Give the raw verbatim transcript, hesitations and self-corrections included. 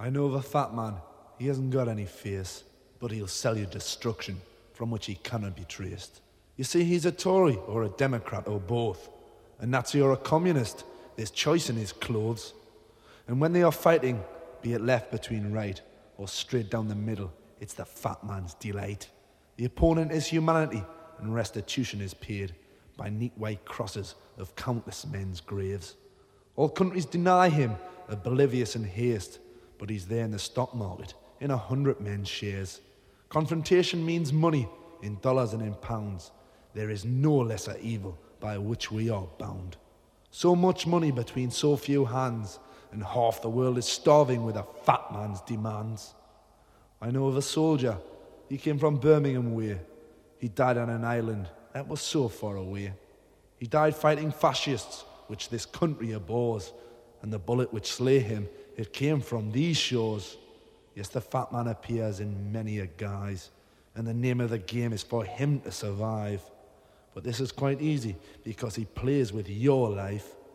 I know of a fat man. He hasn't got any face, but he'll sell you destruction from which he cannot be traced. You see, he's a Tory or a Democrat or both. A Nazi or a communist, there's choice in his clothes. And when they are fighting, be it left between right or straight down the middle, it's the fat man's delight. The opponent is humanity, and restitution is paid by neat white crosses of countless men's graves. All countries deny him, oblivious in haste, but he's there in the stock market, in a hundred men's shares. Confrontation means money, in dollars and in pounds. There is no lesser evil by which we are bound. So much money between so few hands, and half the world is starving with a fat man's demands. I know of a soldier, he came from Birmingham way. He died on an island that was so far away. He died fighting fascists, which this country abhors, and the bullet which slay him, it came from these shores. Yes, the fat man appears in many a guise, and the name of the game is for him to survive. But this is quite easy, because he plays with your life.